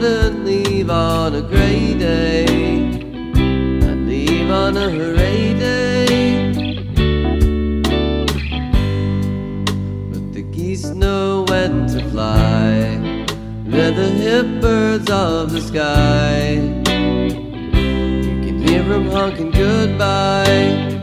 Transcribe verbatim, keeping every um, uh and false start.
wouldn't leave on a gray day, I'd leave on a hooray day. But the geese know when to fly, they're the hip birds of the sky. You can hear them honking goodbye